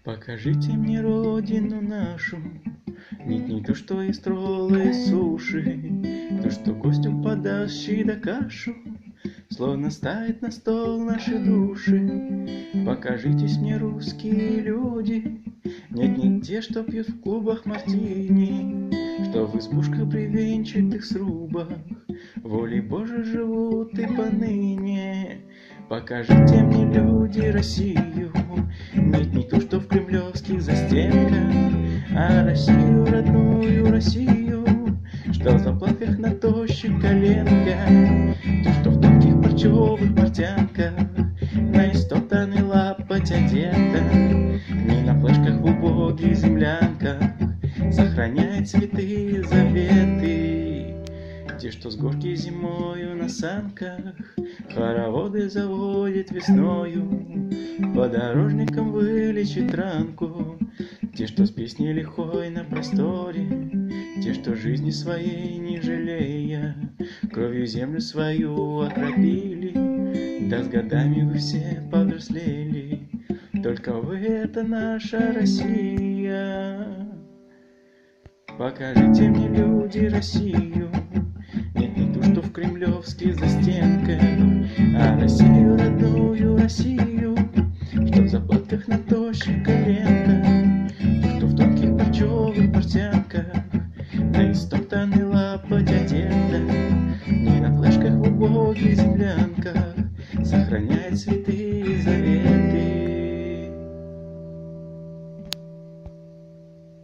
Покажите мне родину нашу, нет, не то, что из тролла и суши, то, что гостю подаст щи да кашу, словно ставит на стол наши души. Покажитесь мне, русские люди, нет, не те, что пьют в клубах мартини, что в избушках бревенчатых срубах волей Божией живут и поныне. Покажите мне, люди, Россию, нет, не ту, что в кремлевских застенках, а Россию, родную Россию, что в заплатках на тощих коленках, ту, что в тонких парчевых портянках, на истоптанный лапоть одета, не на флешках в убогих землянках, сохраняет святые заветы. Те, что с горки зимою на санках хороводы заводит весною, подорожникам вылечит ранку. Те, что с песней лихой на просторе, те, что жизни своей не жалея, кровью землю свою окропили, да с годами вы все повзрослели. Только вы — это наша Россия. Покажите мне, люди, Россию, нет, не ту, что в кремлевских застенках, а Россию, родную Россию, что в заплатках на тощих коленках, ту, что в тонких парчевых портянках, на истоптанный